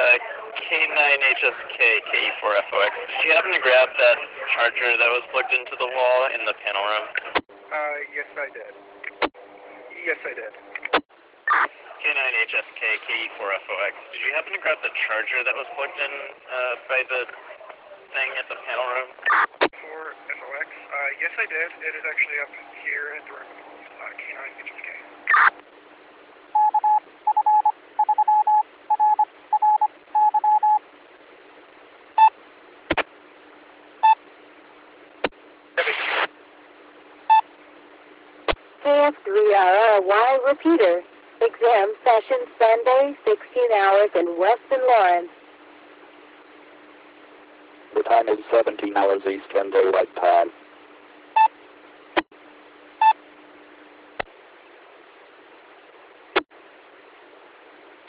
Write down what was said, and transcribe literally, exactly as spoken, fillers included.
Uh, K nine H S K, K E four F O X. Did you happen to grab that charger that was plugged into the wall in the panel room? Uh, yes I did. Yes I did. K nine H S K, K E four F O X. Did you happen to grab the charger that was plugged in uh, by the thing at the panel room? four F O X? Uh, yes I did. It is actually up here at the room. Uh, K nine H S K. K F three R R Y repeater. Exam session Sunday, sixteen hours in Weston Lawrence. The time is seventeen hours Eastern Daylight Time.